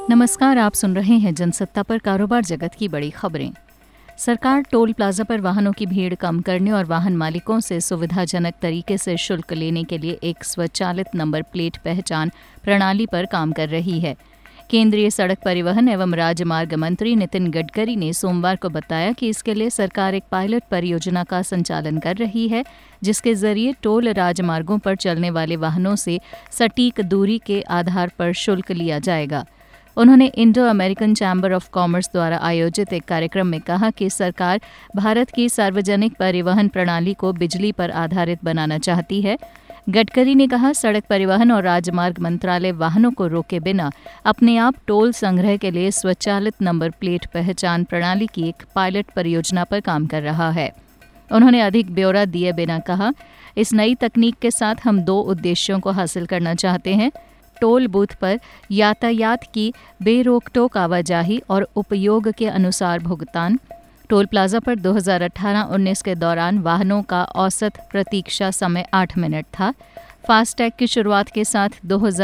नमस्कार, आप सुन रहे हैं जनसत्ता पर कारोबार जगत की बड़ी खबरें। सरकार टोल प्लाजा पर वाहनों की भीड़ कम करने और वाहन मालिकों से सुविधाजनक तरीके से शुल्क लेने के लिए एक स्वचालित नंबर प्लेट पहचान प्रणाली पर काम कर रही है। केंद्रीय सड़क परिवहन एवं राजमार्ग मंत्री नितिन गडकरी ने सोमवार को बताया कि इसके लिए सरकार एक पायलट परियोजना का संचालन कर रही है, जिसके जरिए टोल राजमार्गों पर चलने वाले वाहनों से सटीक दूरी के आधार पर शुल्क लिया जाएगा। उन्होंने Indo American Chamber of Commerce द्वारा आयोजित एक कार्यक्रम में कहा कि सरकार भारत की सार्वजनिक परिवहन प्रणाली को बिजली पर आधारित बनाना चाहती है। गडकरी ने कहा, सड़क परिवहन और राजमार्ग मंत्रालय वाहनों को रोके बिना अपने आप टोल संग्रह के लिए स्वचालित नंबर प्लेट पहचान प्रणाली की एक पायलट परियोजना पर काम कर रहा है। उन्होंने अधिक ब्यौरा दिए बिना कहा, इस नई तकनीक के साथ हम 2 उद्देश्यों को हासिल करना चाहते हैं। टोल बूथ पर यातायात की बेरोक-टोक आवाजाही और उपयोग के अनुसार भुगतान। टोल प्लाजा पर 2018-19 के दौरान वाहनों का औसत प्रतीक्षा समय 8 मिनट था। फास्टैग की शुरुआत के साथ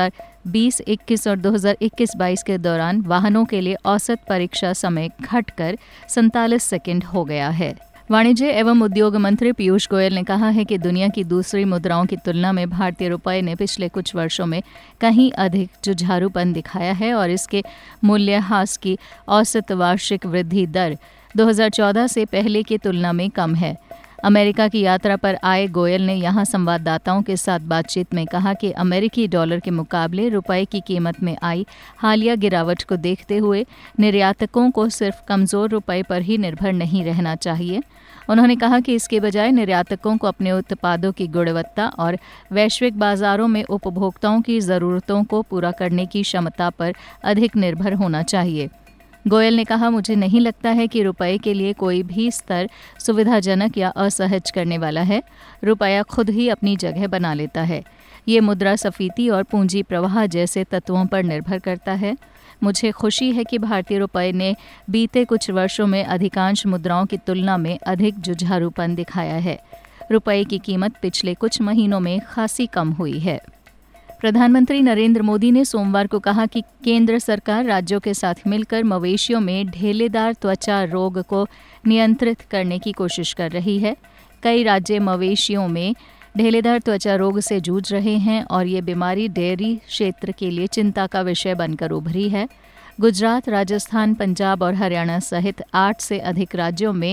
2020-21 और 2021-22 के दौरान वाहनों के लिए औसत परीक्षा समय घटकर 47 सेकंड हो गया है। वाणिज्य एवं उद्योग मंत्री पीयूष गोयल ने कहा है कि दुनिया की दूसरी मुद्राओं की तुलना में भारतीय रुपये ने पिछले कुछ वर्षों में कहीं अधिक जुझारूपन दिखाया है और इसके मूल्यह्रास की औसत वार्षिक वृद्धि दर 2014 से पहले की तुलना में कम है। अमेरिका की यात्रा पर आए गोयल ने यहां संवाददाताओं के साथ बातचीत में कहा कि अमेरिकी डॉलर के मुकाबले रुपये की कीमत में आई हालिया गिरावट को देखते हुए निर्यातकों को सिर्फ कमज़ोर रुपये पर ही निर्भर नहीं रहना चाहिए। उन्होंने कहा कि इसके बजाय निर्यातकों को अपने उत्पादों की गुणवत्ता और वैश्विक बाजारों में उपभोक्ताओं की ज़रूरतों को पूरा करने की क्षमता पर अधिक निर्भर होना चाहिए। गोयल ने कहा, मुझे नहीं लगता है कि रुपये के लिए कोई भी स्तर सुविधाजनक या असहज करने वाला है। रुपया खुद ही अपनी जगह बना लेता है। ये मुद्रास्फीति और पूंजी प्रवाह जैसे तत्वों पर निर्भर करता है। मुझे खुशी है कि भारतीय रुपये ने बीते कुछ वर्षों में अधिकांश मुद्राओं की तुलना में अधिक जुझारूपन दिखाया है। रुपये की कीमत पिछले कुछ महीनों में खासी कम हुई है। प्रधानमंत्री नरेंद्र मोदी ने सोमवार को कहा कि केंद्र सरकार राज्यों के साथ मिलकर मवेशियों में ढेलेदार त्वचा रोग को नियंत्रित करने की कोशिश कर रही है। कई राज्य मवेशियों में ढेलेदार त्वचा रोग से जूझ रहे हैं और ये बीमारी डेयरी क्षेत्र के लिए चिंता का विषय बनकर उभरी है। गुजरात, राजस्थान, पंजाब और हरियाणा सहित 8 से अधिक राज्यों में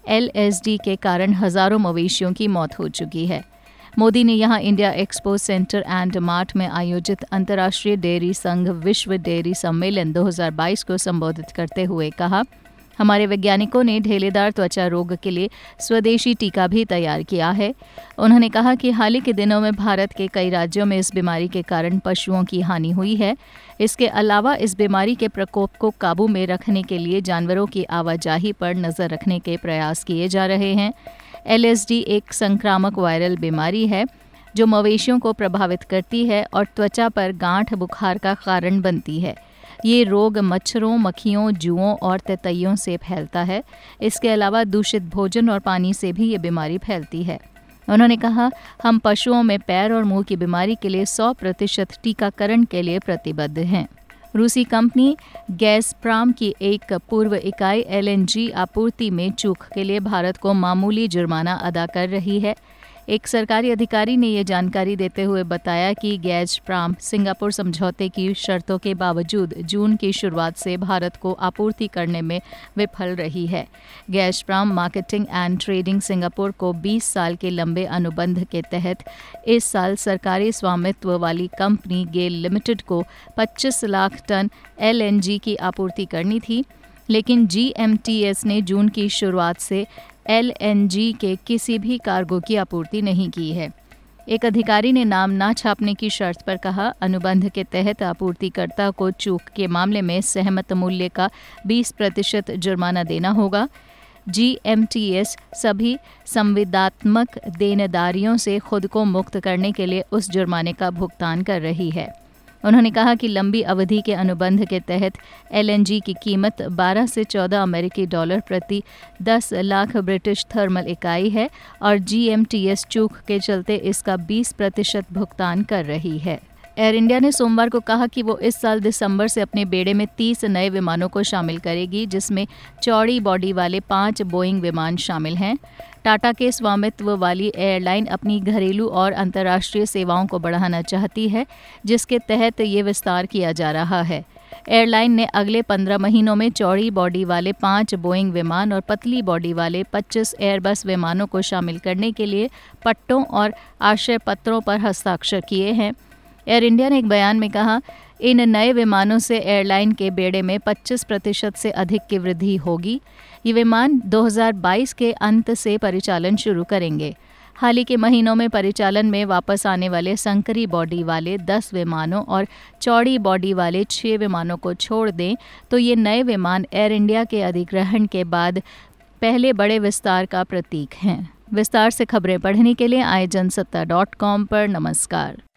LSD के कारण हजारों मवेशियों की मौत हो चुकी है। मोदी ने यहां India Expo Centre and Mart में आयोजित अंतर्राष्ट्रीय डेयरी संघ विश्व डेयरी सम्मेलन 2022 को संबोधित करते हुए कहा, हमारे वैज्ञानिकों ने ढेलेदार त्वचा रोग के लिए स्वदेशी टीका भी तैयार किया है। उन्होंने कहा कि हाल ही के दिनों में भारत के कई राज्यों में इस बीमारी के कारण पशुओं की हानि हुई है। इसके अलावा इस बीमारी के प्रकोप को काबू में रखने के लिए जानवरों की आवाजाही पर नज़र रखने के प्रयास किए जा रहे हैं। LSD एक संक्रामक वायरल बीमारी है जो मवेशियों को प्रभावित करती है और त्वचा पर गांठ बुखार का कारण बनती है। ये रोग मच्छरों, मक्खियों, जुओं और ततैयों से फैलता है। इसके अलावा दूषित भोजन और पानी से भी ये बीमारी फैलती है। उन्होंने कहा, हम पशुओं में पैर और मुंह की बीमारी के लिए 100% टीकाकरण के लिए प्रतिबद्ध हैं। रूसी कंपनी गैज़प्रोम की एक पूर्व इकाई LNG आपूर्ति में चूक के लिए भारत को मामूली जुर्माना अदा कर रही है। एक सरकारी अधिकारी ने ये जानकारी देते हुए बताया कि गैज़प्रोम सिंगापुर समझौते की शर्तों के बावजूद जून की शुरुआत से भारत को आपूर्ति करने में विफल रही है। Gazprom Marketing and Trading Singapore को 20 साल के लंबे अनुबंध के तहत इस साल सरकारी स्वामित्व वाली कंपनी गेल लिमिटेड को 25 लाख टन LNG की आपूर्ति करनी थी, लेकिन GMTS ने जून की शुरुआत से LNG के किसी भी कार्गो की आपूर्ति नहीं की है। एक अधिकारी ने नाम ना छापने की शर्त पर कहा, अनुबंध के तहत आपूर्तिकर्ता को चूक के मामले में सहमत मूल्य का 20% जुर्माना देना होगा। GMTS सभी संविदात्मक देनदारियों से खुद को मुक्त करने के लिए उस जुर्माने का भुगतान कर रही है। उन्होंने कहा कि लंबी अवधि के अनुबंध के तहत LNG की कीमत 12 से 14 अमेरिकी डॉलर प्रति 10 लाख ब्रिटिश थर्मल इकाई है और GMTS चूक के चलते इसका 20% भुगतान कर रही है। एयर इंडिया ने सोमवार को कहा कि वो इस साल दिसंबर से अपने बेड़े में 30 नए विमानों को शामिल करेगी, जिसमें चौड़ी बॉडी वाले 5 बोइंग विमान शामिल हैं। टाटा के स्वामित्व वाली एयरलाइन अपनी घरेलू और अंतर्राष्ट्रीय सेवाओं को बढ़ाना चाहती है, जिसके तहत ये विस्तार किया जा रहा है। एयरलाइन ने अगले 15 महीनों में चौड़ी बॉडी वाले 5 बोइंग विमान और पतली बॉडी वाले 25 एयरबस विमानों को शामिल करने के लिए पट्टों और आशय पत्रों पर हस्ताक्षर किए हैं। एयर इंडिया ने एक बयान में कहा, इन नए विमानों से एयरलाइन के बेड़े में 25% से अधिक की वृद्धि होगी। ये विमान 2022 के अंत से परिचालन शुरू करेंगे। हाल ही के महीनों में परिचालन में वापस आने वाले संकरी बॉडी वाले 10 विमानों और चौड़ी बॉडी वाले 6 विमानों को छोड़ दें तो ये नए विमान एयर इंडिया के अधिग्रहण के बाद पहले बड़े विस्तार का प्रतीक हैं। विस्तार से खबरें पढ़ने के लिए आए जनसत्ता.com पर नमस्कार।